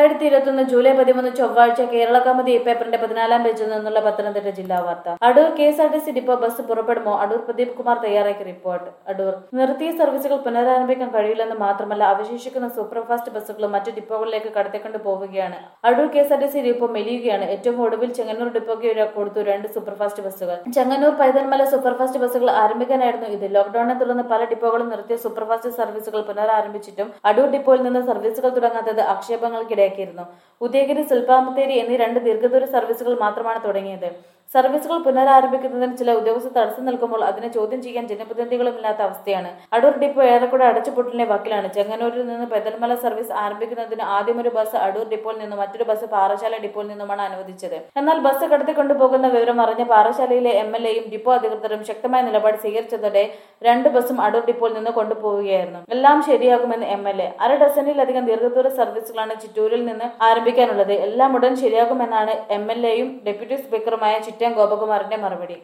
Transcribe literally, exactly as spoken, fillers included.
രണ്ടായിരത്തി ഇരുപത്തി ഒന്ന് ജൂലൈ പതിമൂന്ന് ചൊവ്വാഴ്ച കേരള കൗമുദി പേപ്പറിന്റെ പതിനാലാം പേജിൽ നിന്നുള്ള പത്തനംതിട്ട ജില്ലാ വാർത്ത. Adoor K S R T C depot bus പുറപ്പെടുമോ? അടൂർ പ്രദീപ് കുമാർ തയ്യാറാക്കിയ റിപ്പോർട്ട്. അടൂർ നിർത്തിയ സർവീസുകൾ പുനരാരംഭിക്കാൻ കഴിയില്ലെന്ന് മാത്രമല്ല, അവശേഷിക്കുന്ന സൂപ്പർഫാസ്റ്റ് ബസ്സുകളും മറ്റു ഡിപ്പോകളിലേക്ക് കടത്തിക്കൊണ്ട് പോവുകയാണ്. Adoor K S R T C depot മെലിയുകയാണ്. ഏറ്റവും ഒടുവിൽ ചെങ്ങന്നൂർ ഡിപ്പോയ്ക്ക് കൊടുത്തു രണ്ട് സൂപ്പർഫാസ്റ്റ് ബസ്സുകൾ. ചെങ്ങന്നൂർ പൈതൽമല സൂപ്പർഫാസ്റ്റ് ബസ്സുകൾ ആരംഭിക്കാനായിരുന്നു ഇത്. ലോക്ഡൌണിനെ തുടർന്ന് പല ഡിപ്പോകളും നിർത്തിയ സൂപ്പർഫാസ്റ്റ് സർവീസുകൾ പുനരാരംഭിച്ചിട്ടും അടൂർ ഡിപ്പോയിൽ നിന്ന് സർവീസുകൾ തുടങ്ങാത്തത് ആക്ഷേപങ്ങൾക്കിടയാക്കിയിരുന്നു. ഉദയഗിരി, സുൽപ്പാമത്തേരി എന്നീ രണ്ട് ദീർഘദൂര സർവീസുകൾ മാത്രമാണ് തുടങ്ങിയത്. സർവീസുകൾ പുനരാരംഭിക്കുന്നതിന് ചില ഉദ്യോഗസ്ഥർ തടസ്സം നിൽക്കുമ്പോൾ അതിനെ ചോദ്യം ചെയ്യാൻ ജനപ്രതിനിധികളുമില്ലാത്ത അവസ്ഥയാണ്. അടൂർ ഡിപ്പോ ഏറെക്കൂടെ അടച്ചുപൂട്ടലിന്റെ വക്കിലാണ്. ചെങ്ങന്നൂരിൽ നിന്ന് പൈതൽമല സർവീസ് ആരംഭിക്കുന്നതിന് ആദ്യം ഒരു ബസ് അടൂർ ഡിപ്പോയിൽ നിന്നും മറ്റൊരു ബസ് പാറശാല ഡിപ്പോയിൽ നിന്നുമാണ് അനുവദിച്ചത്. എന്നാൽ ബസ് കടത്തിക്കൊണ്ടുപോകുന്ന വിവരം അറിഞ്ഞ പാറശാലയിലെ എം എൽ എയും ഡിപ്പോ അധികൃതരും ശക്തമായ നിലപാട് സ്വീകരിച്ചതോടെ രണ്ട് ബസ്സും അടൂർ ഡിപ്പോയിൽ നിന്ന് കൊണ്ടുപോവുകയായിരുന്നു. എല്ലാം ശരിയാകുമെന്ന് എം എൽ എ. അര ഡസനിലധികം ദീർഘദൂര സർവീസുകളാണ് ചിറ്റൂരിൽ നിന്ന് ആരംഭിക്കാനുള്ളത്. എല്ലാം ഉടൻ ശരിയാകുമെന്നാണ് എം എൽ എയും ഡെപ്യൂട്ടി സ്പീക്കറുമായ ചിറ്റയം ഗോപകുമാറിന്റെ മറുപടി.